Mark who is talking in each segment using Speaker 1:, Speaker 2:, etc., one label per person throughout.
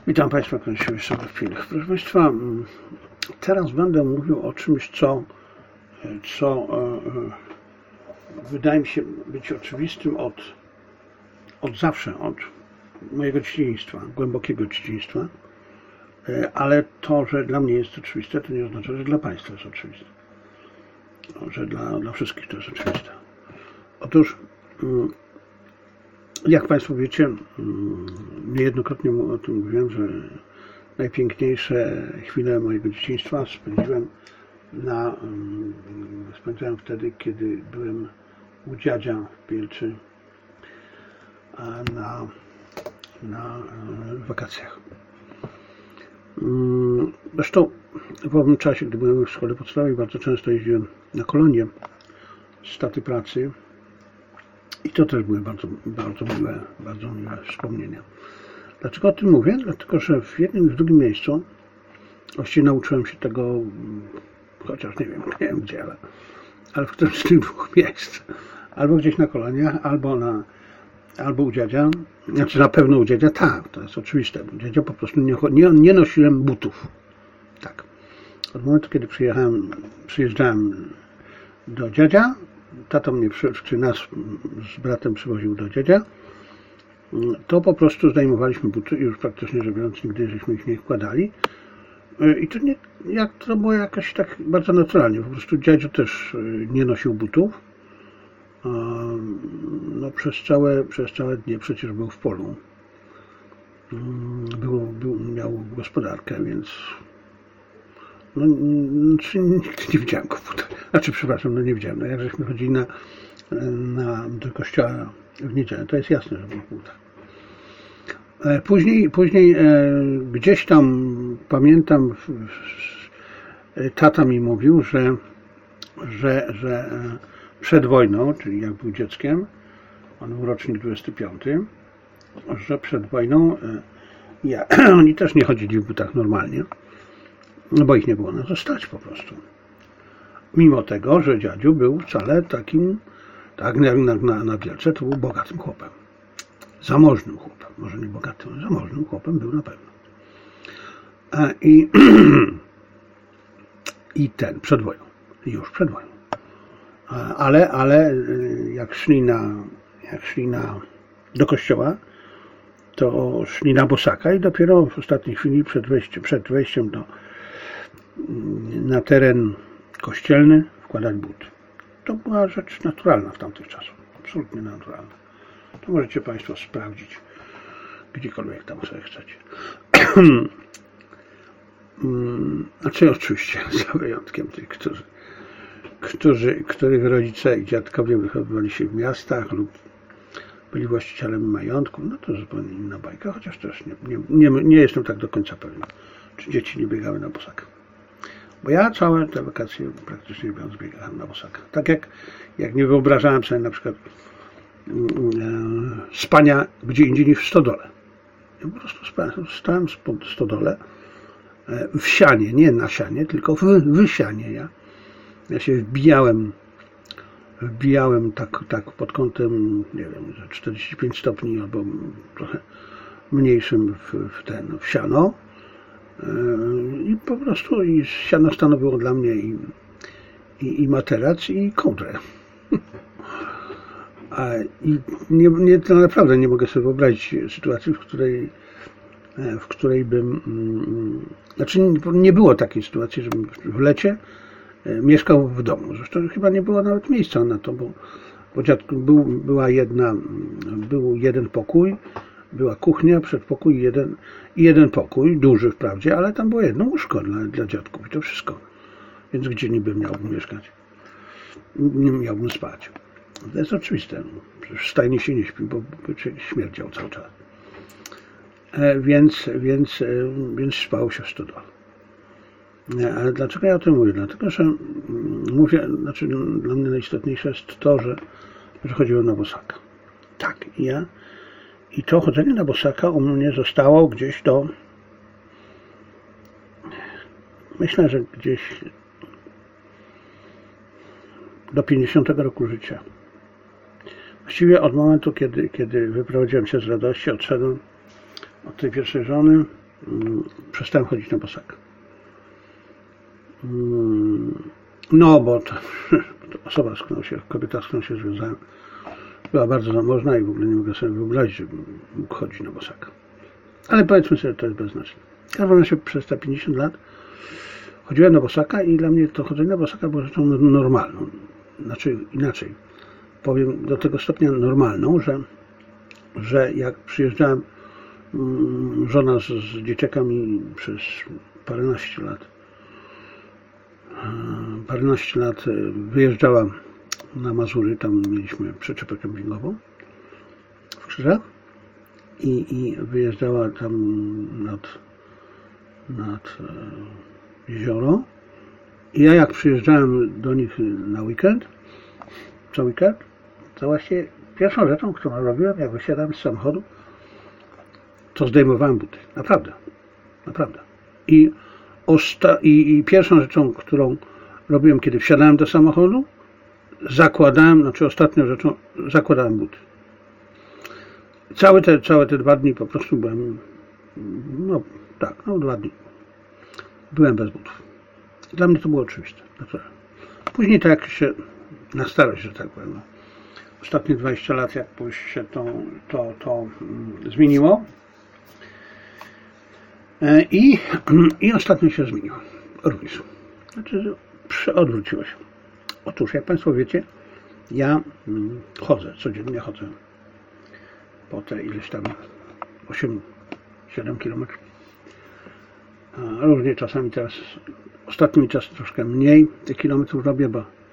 Speaker 1: Witam Państwa w chwilach. Proszę Państwa, teraz będę mówił o czymś, co wydaje mi się być oczywistym od zawsze, od mojego dzieciństwa, głębokiego dzieciństwa, ale to, że dla mnie jest oczywiste, to nie oznacza, że dla Państwa jest oczywiste, że dla wszystkich to jest oczywiste. Otóż, jak Państwo wiecie, niejednokrotnie o tym mówiłem, że najpiękniejsze chwile mojego dzieciństwa spędzałem wtedy, kiedy byłem u dziadzia w Bielczy na wakacjach. Zresztą w owym czasie, gdy byłem w szkole podstawowej, bardzo często jeździłem na kolonie z taty pracy. I to też były bardzo miłe wspomnienia. Dlaczego o tym mówię? Dlatego, że w jednym i w drugim miejscu właściwie nauczyłem się tego, chociaż nie wiem gdzie, ale w którymś z tych dwóch miejsc. Albo gdzieś na koloniach, albo u dziadzia. Znaczy na pewno u dziadzia, tak, to jest oczywiste. U dziadzia po prostu nie nosiłem butów. Tak. Od momentu, kiedy przyjeżdżałem do dziadzia, tato mnie, czy nas z bratem przywoził do dziadzia, to po prostu zdejmowaliśmy buty i już praktycznie rzecz biorąc nigdy żeśmy ich nie wkładali. I to było jakoś tak bardzo naturalnie. Po prostu dziadziu też nie nosił butów. No przez całe dnie przecież był w polu. Miał gospodarkę, więc nigdy nie widziałem go w butach. Nie widziałem. Jak żeśmy chodzili do kościoła w niedzielę, to jest jasne, że był w butach. Później gdzieś tam pamiętam, tata mi mówił, że przed wojną, czyli jak był dzieckiem, on był rocznik 25, że przed wojną oni też nie chodzili w butach normalnie, no bo ich nie było na to stać po prostu. Mimo tego, że dziadziu był wcale takim, tak na Bielcze, to był bogatym chłopem. Zamożnym chłopem. Może nie bogatym, ale zamożnym chłopem był na pewno. I przed wojną. Już przed wojną. Ale jak szli do kościoła, to szli na bosaka i dopiero w ostatniej chwili przed wejściem na teren kościelny wkładać buty. To była rzecz naturalna w tamtych czasach. Absolutnie naturalna. To możecie Państwo sprawdzić gdziekolwiek tam sobie chcecie. Znaczy oczywiście za wyjątkiem tych, których rodzice i dziadkowie wychowywali się w miastach lub byli właścicielem majątku, no to zupełnie inna bajka, chociaż też nie jestem tak do końca pewien, czy dzieci nie biegały na bosaka. Bo ja całe te wakacje praktycznie biegałem na bosaka. Tak jak nie wyobrażałem sobie na przykład spania gdzie indziej niż w stodole. Ja po prostu stałem w stodole w sianie, nie na sianie, tylko w sianie. Ja się wbijałem tak pod kątem, nie wiem, 45 stopni albo trochę mniejszym w siano. I po prostu siano stanowiło dla mnie i materac, i kołdrę. I to naprawdę nie mogę sobie wyobrazić sytuacji, w której bym... Znaczy nie było takiej sytuacji, żebym w lecie mieszkał w domu. Zresztą chyba nie było nawet miejsca na to, bo dziadku był jeden pokój, była kuchnia, przedpokój jeden pokój, duży wprawdzie, ale tam było jedno łóżko dla dziadków i to wszystko. Więc gdzie niby miałbym mieszkać? Nie miałbym spać. To jest oczywiste. Przecież w stajni się nie śpi, bo by śmierdział cały czas. Więc spało się w stodole. Ale dlaczego ja o tym mówię? Dlatego, że dla mnie najistotniejsze jest to, że chodziłem na bosaka. Tak, i to chodzenie na bosaka u mnie zostało gdzieś myślę, że gdzieś do 50 roku życia. Właściwie od momentu, kiedy wyprowadziłem się z radości, odszedłem od tej pierwszej żony, przestałem chodzić na bosaka. No, bo to osoba, kobieta, z którą się związałem, była bardzo zamożna i w ogóle nie mogę sobie wyobrazić, żebym mógł chodzić na bosaka. Ale powiedzmy sobie, to jest beznaczne. W każdym razie przez te 50 lat chodziłem na bosaka i dla mnie to chodzenie na bosaka było rzeczą normalną. Znaczy inaczej, powiem do tego stopnia normalną, że jak przyjeżdżałem, żona z dzieciakami przez paręnaście lat wyjeżdżała na Mazury, tam mieliśmy przyczepę kempingową w Krzyżach i wyjeżdżała tam nad jezioro i ja jak przyjeżdżałem do nich na weekend, co weekend, to właśnie pierwszą rzeczą, którą robiłem, jak wysiadałem z samochodu, to zdejmowałem buty. Naprawdę. I pierwszą rzeczą, którą robiłem, kiedy wsiadałem do samochodu, ostatnią rzeczą, zakładałem buty. Całe te 2 dni po prostu byłem, 2 dni. Byłem bez butów. Dla mnie to było oczywiste. Później tak jak się na starość, że tak powiem, ostatnie 20 lat jakoś się to zmieniło. I ostatnio się zmieniło. Również. Odwróciło się. Otóż, jak Państwo wiecie, ja codziennie chodzę po te ileś tam 8-7 kilometrów. Różnie czasami teraz, ostatni czas troszkę mniej tych kilometrów robię,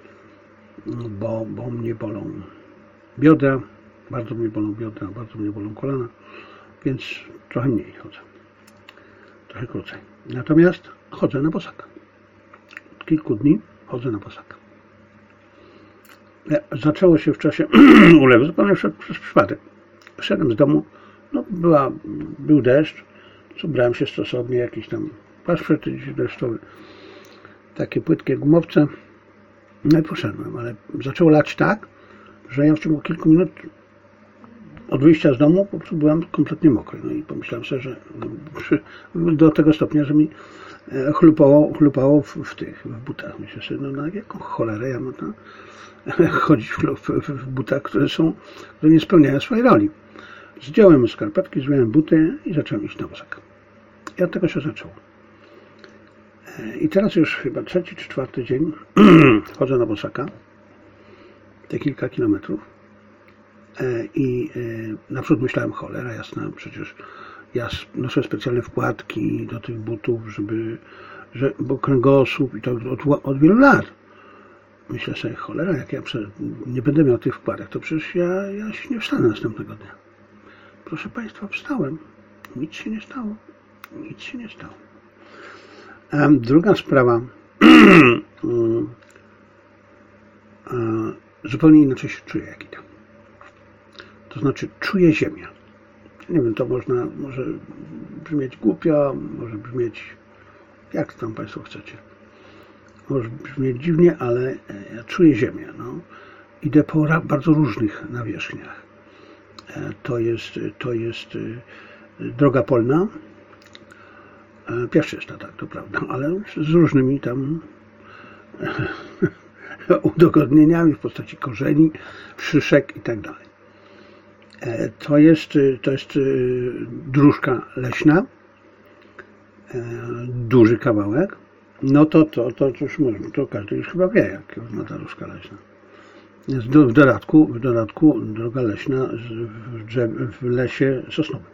Speaker 1: bo mnie bolą biodra, bardzo mnie bolą kolana, więc trochę mniej chodzę. Trochę krócej. Natomiast chodzę na bosaka. Od kilku dni chodzę na bosaka. Zaczęło się w czasie ulewu, zupełnie przez przypadek. Szedłem z domu, był deszcz, ubrałem się stosownie, jakiś tam paszport deszczowy, takie płytkie gumowce. No i poszedłem, ale zaczęło lać tak, że ja w ciągu kilku minut od wyjścia z domu po prostu byłem kompletnie mokry. No i pomyślałem sobie, że do tego stopnia, że mi chlupało w butach. Myślę sobie, na jaką cholerę ja mam chodzić w butach, które nie spełniają swojej roli. Zdjąłem skarpetki, zdjąłem buty i zacząłem iść na bosaka. I od tego się zaczęło. I teraz już chyba 3. czy 4. dzień chodzę na bosaka, te kilka kilometrów. I naprzód myślałem, cholera jasna, przecież ja noszę specjalne wkładki do tych butów, bo kręgosłup i to od wielu lat. Myślę sobie, cholera, jak ja nie będę miał tych wkładek, to przecież ja się nie wstanę następnego dnia. Proszę Państwa, wstałem. Nic się nie stało. Druga sprawa, zupełnie inaczej się czuję jak idę. To znaczy czuję ziemię. Nie wiem, to może brzmieć głupio, może brzmieć jak tam Państwo chcecie. Może brzmieć dziwnie, ale ja czuję ziemię. Idę po bardzo różnych nawierzchniach. To jest droga polna, piaszczysta, tak, to prawda, ale z różnymi tam udogodnieniami w postaci korzeni, szyszek i tak dalej. To jest dróżka leśna, duży kawałek. No to już to każdy już chyba wie, jak wygląda ta dróżka leśna. W dodatku droga leśna w lesie sosnowym.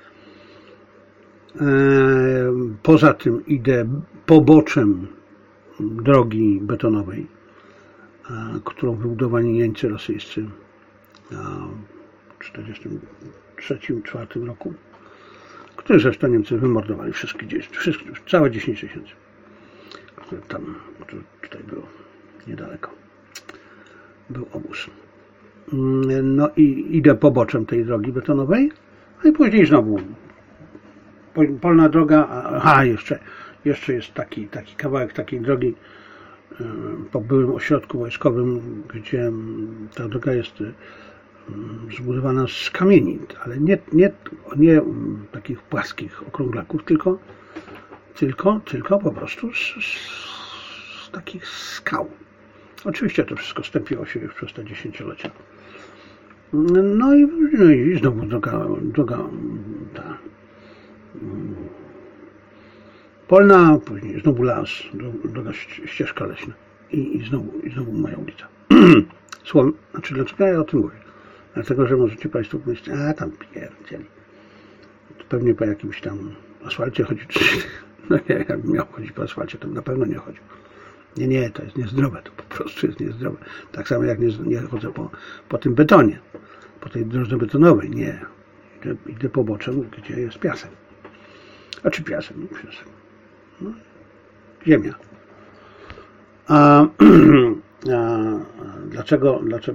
Speaker 1: Poza tym idę poboczem drogi betonowej, którą wybudowali jeńcy rosyjscy w 1943-1944 roku, które zresztą Niemcy wymordowali wszystkie, całe 10 000, które tutaj było niedaleko. Był obóz. No i idę poboczem tej drogi betonowej, no i później znowu polna droga, jeszcze jest taki kawałek takiej drogi po byłym ośrodku wojskowym, gdzie ta droga jest zbudowana z kamieni, ale nie takich płaskich okrąglaków, tylko po prostu z takich skał. Oczywiście to wszystko stępiło się już przez te dziesięciolecia. No i znowu droga ta polna, później znowu las, droga ścieżka leśna i znowu moja ulica. Słowem, znaczy dlaczego ja o tym mówię? Dlatego, że możecie Państwo pomyśleć, a tam pierdzieli. To pewnie po jakimś tam asfalcie chodzi. No nie, jakbym miał chodzić po asfalcie, to na pewno nie chodził. Nie, to jest niezdrowe, to po prostu jest niezdrowe. Tak samo jak nie chodzę po tym betonie, po tej drodze betonowej, nie. Idę poboczem, gdzie jest piasek. A czy piasek? No, piasek. No, ziemia. Dlaczego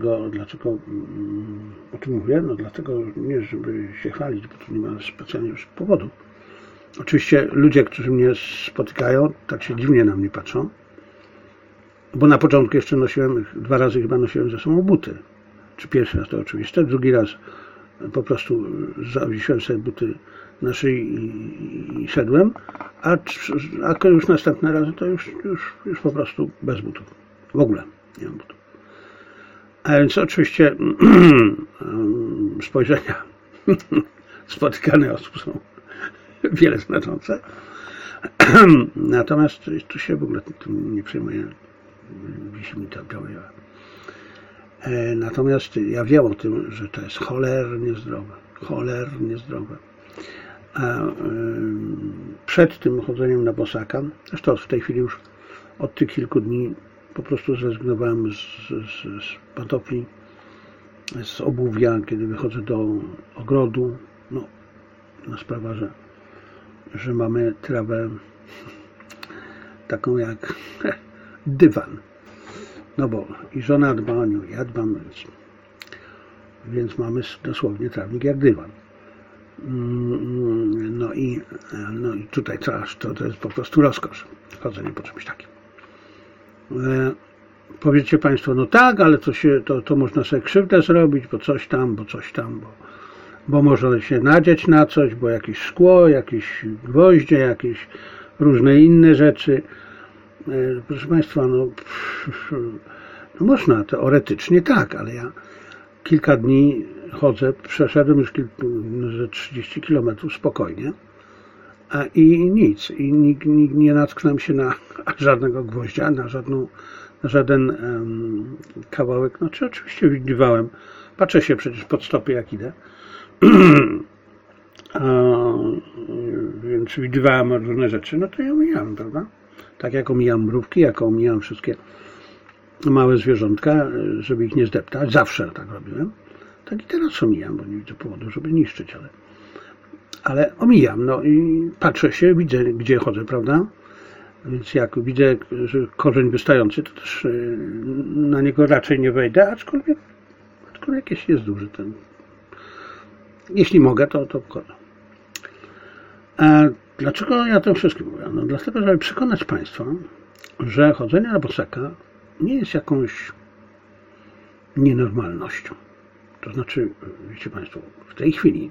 Speaker 1: o tym mówię? No dlatego nie, żeby się chwalić, bo tu nie ma specjalnie już powodu. Oczywiście ludzie, którzy mnie spotykają, tak się dziwnie na mnie patrzą, bo na początku jeszcze nosiłem, 2 razy chyba nosiłem ze sobą buty. Czy pierwszy raz to oczywiste, drugi raz po prostu zawiesiłem sobie buty na szyi i szedłem, a już następne razy to już po prostu bez butów. W ogóle nie mam butów. A więc oczywiście spojrzenia spotykane osób są wiele znaczące. Natomiast tu się w ogóle tym nie przejmuję. Wisi mi to białe. Natomiast ja wiem o tym, że to jest cholernie zdrowe. A przed tym chodzeniem na bosaka, zresztą w tej chwili już od tych kilku dni po prostu zrezygnowałem z pantofli, z obuwia, kiedy wychodzę do ogrodu. No, sprawa, że mamy trawę taką jak dywan. No bo i żona dba o nią, ja dbam, więc mamy dosłownie trawnik jak dywan. No i tutaj to jest po prostu rozkosz, chodzenie po czymś takim. Powiecie Państwo, no tak, ale to można sobie krzywdę zrobić, bo coś tam, bo może się nadzieć na coś, bo jakieś szkło, jakieś gwoździe, jakieś różne inne rzeczy. Proszę Państwa, no można teoretycznie tak, ale ja kilka dni chodzę, przeszedłem już ze 30 km spokojnie i nic, i nie natknąłem się na żadnego gwoździa, na żaden kawałek. No czy oczywiście widywałem, patrzę się przecież pod stopy jak idę, więc widywałem różne rzeczy, no to ja omijałem, prawda? Tak jak omijam mrówki, jak omijam wszystkie małe zwierzątka, żeby ich nie zdeptać, zawsze tak robiłem, tak i teraz omijam, bo nie widzę powodu, żeby niszczyć, ale omijam, no i patrzę się, widzę, gdzie chodzę, prawda? Więc jak widzę, że korzeń wystający, to też na niego raczej nie wejdę, aczkolwiek jeśli jest duży ten. Jeśli mogę, to wchodzę. A dlaczego ja to wszystkim mówię? No dlatego, żeby przekonać Państwa, że chodzenie na bosaka nie jest jakąś nienormalnością. To znaczy, wiecie Państwo, w tej chwili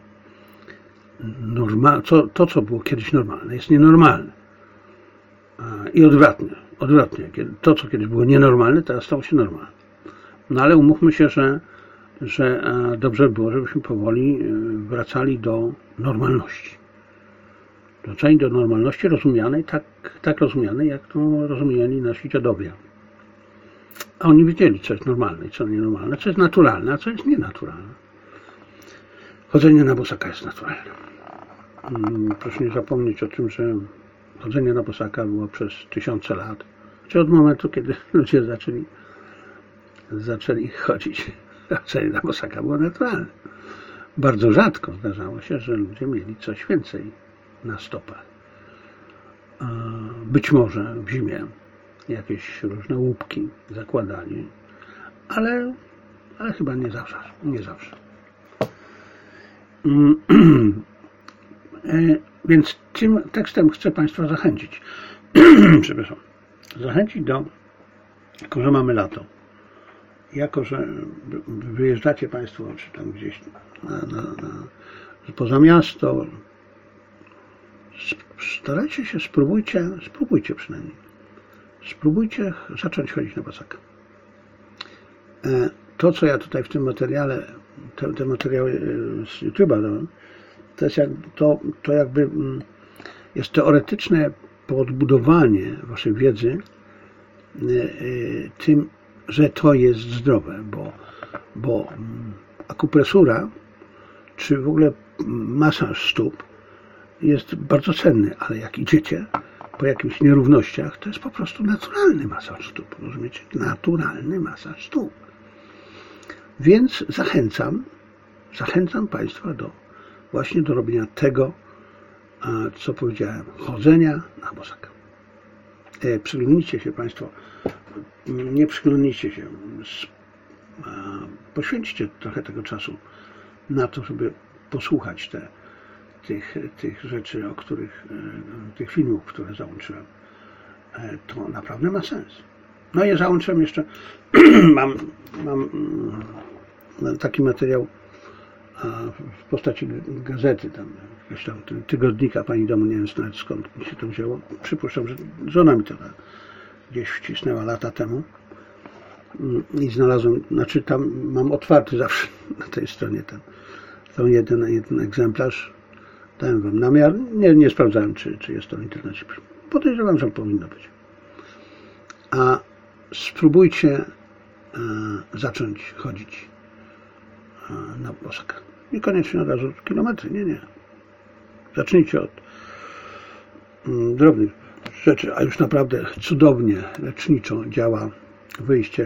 Speaker 1: to, co było kiedyś normalne, jest nienormalne. I odwrotnie. To, co kiedyś było nienormalne, teraz stało się normalne. No ale umówmy się, że dobrze było, żebyśmy powoli wracali do normalności. Wracali do normalności rozumianej, tak rozumianej, jak to rozumieli nasi dziadowie. A oni wiedzieli, co jest normalne i co nienormalne, co jest naturalne, a co jest nienaturalne. Chodzenie na bosaka jest naturalne. Proszę nie zapomnieć o tym, że chodzenie na bosaka było przez tysiące lat. Czy od momentu, kiedy ludzie zaczęli chodzić, chodzenie na bosaka było naturalne. Bardzo rzadko zdarzało się, że ludzie mieli coś więcej na stopach. Być może w zimie jakieś różne łupki zakładali, ale chyba nie zawsze. Więc tym tekstem chcę Państwa zachęcić. Przepraszam. Zachęcić jako że mamy lato jako że wyjeżdżacie Państwo, czy tam gdzieś poza miasto, starajcie się, spróbujcie przynajmniej. Spróbujcie zacząć chodzić na bosaka. To, co ja tutaj w tym materiale, te materiały z YouTube'a dałem, to jakby jest teoretyczne podbudowanie waszej wiedzy tym, że to jest zdrowe, bo akupresura, czy w ogóle masaż stóp jest bardzo cenny, ale jak idziecie po jakichś nierównościach, to jest po prostu naturalny masaż stóp, rozumiecie? Naturalny masaż stóp. Więc zachęcam Państwa właśnie do robienia tego, co powiedziałem, chodzenia na bosaka. Przyglądnijcie się Państwo, nie przyglądnijcie się, poświęćcie trochę tego czasu na to, żeby posłuchać tych rzeczy, o których, tych filmów, które załączyłem. To naprawdę ma sens. No i ja załączyłem jeszcze, mam taki materiał w postaci gazety, tam jakiegoś tam tygodnika Pani Domu, nie wiem nawet skąd mi się to wzięło. Przypuszczam, że żona mi to gdzieś wcisnęła lata temu i znalazłem, znaczy tam mam otwarty zawsze na tej stronie ten jeden egzemplarz. Dałem Wam namiar, nie sprawdzałem, czy jest to w internecie. Podejrzewam, że powinno być. A spróbujcie zacząć chodzić na bosaka. Niekoniecznie od razu kilometry, nie. Zacznijcie od drobnych rzeczy, a już naprawdę cudownie, leczniczo działa wyjście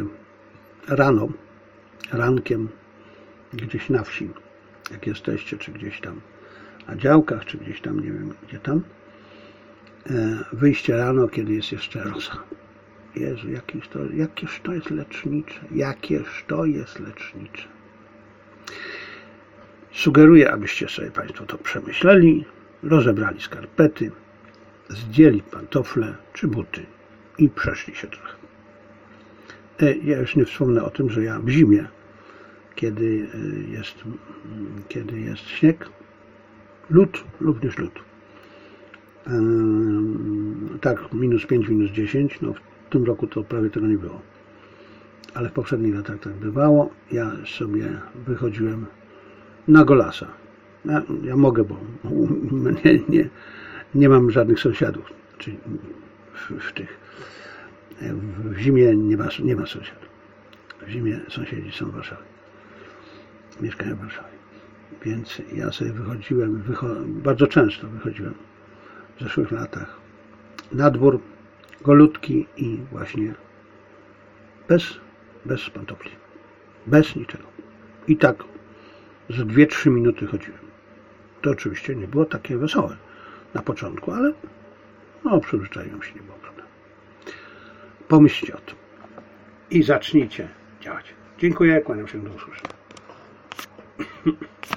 Speaker 1: rankiem, gdzieś na wsi, jak jesteście, czy gdzieś tam na działkach, czy gdzieś tam, nie wiem gdzie tam. Wyjście rano, kiedy jest jeszcze rosa. Jezu, jakież to jest lecznicze. Jakież to jest lecznicze. Sugeruję, abyście sobie Państwo to przemyśleli, rozebrali skarpety, zdjęli pantofle czy buty i przeszli się trochę. Ja już nie wspomnę o tym, że ja w zimie, kiedy jest śnieg, również lód. Tak, -5, -10, no w tym roku to prawie tego nie było. Ale w poprzednich latach tak bywało. Ja sobie wychodziłem na golasa. Ja mogę, bo nie mam żadnych sąsiadów. Czyli w zimie nie ma sąsiadów. W zimie sąsiedzi są w Warszawie. Mieszkają w Warszawie. Więc ja sobie wychodziłem, bardzo często wychodziłem w zeszłych latach na dwór, golutki i właśnie bez pantofli. Bez niczego. I tak z 2-3 minuty chodziłem. To oczywiście nie było takie wesołe na początku, ale przyzwyczaiłem się, nie było problemu. Pomyślcie o tym i zacznijcie działać. Dziękuję, kłaniam się, do usłyszenia.